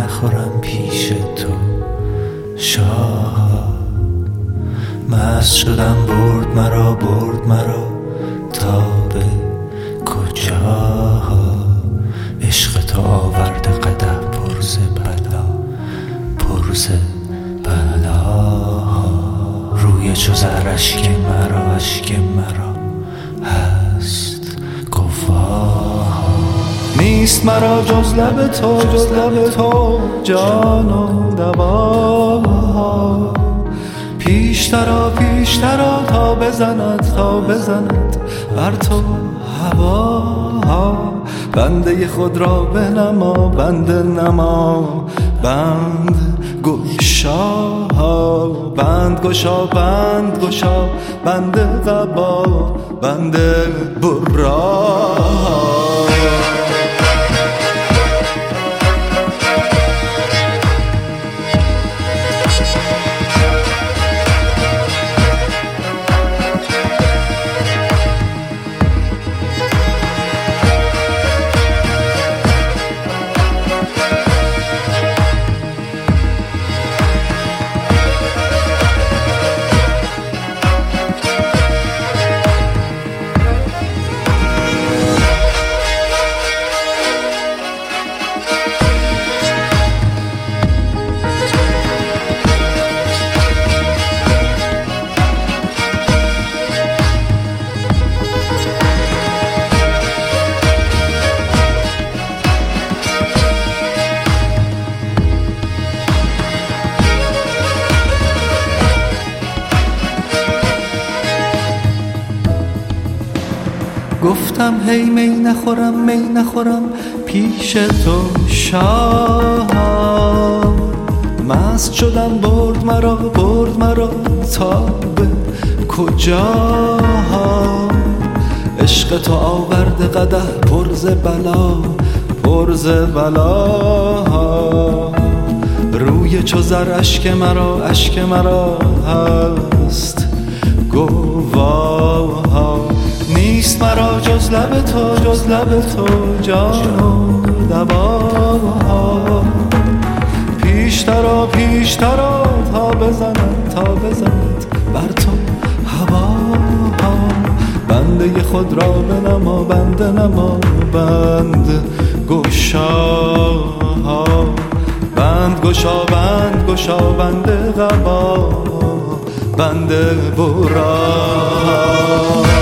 نخورم پیش تو شاه. مست شدم برد مرا تا به کجا. عشق تو آورده قدح پر ز بلا. روی چو زر اشک مرا هست گواه. نیست مرا جز لب تو جان و دوا. پیشترا تا بزند بر تو هوا. بنده خود را بنما بنده نما بند گشا. بند گشا بنده قبا بنده برا. گفتم هی می نخورم پیش تو شاه. مست شدم برد مرا تا به کجا. عشق تو آورده قدح پر ز بلا. روی چو زر اشک مرا هست گواه. نیست مرا جز لب تو جان و دوا. پیشترا تا بزند بر تو هوا. بنده خود را بنما بنده نما بند گشا. بند گشا بنده قبا بنده برا.